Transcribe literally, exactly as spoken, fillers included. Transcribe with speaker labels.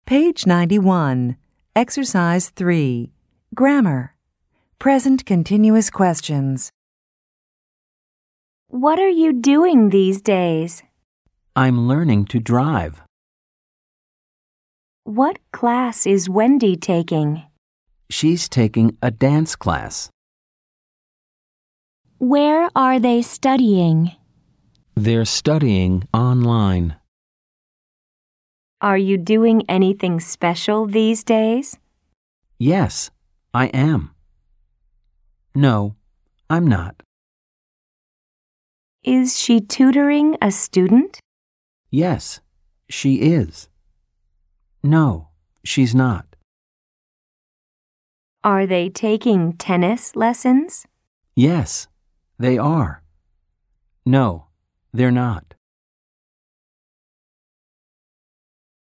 Speaker 1: Page ninety-one. Exercise three. Grammar. Present continuous questions.
Speaker 2: What are you doing these days?
Speaker 3: I'm learning to drive.
Speaker 2: What class is Wendy taking?
Speaker 3: She's taking a dance class.
Speaker 2: Where are they studying?
Speaker 3: They're studying online.
Speaker 2: Are you doing anything special these days?
Speaker 3: Yes, I am. No, I'm not.
Speaker 2: Is she tutoring a student?
Speaker 3: Yes, she is. No, she's not.
Speaker 2: Are they taking tennis lessons?
Speaker 3: Yes, they are. No, they're not.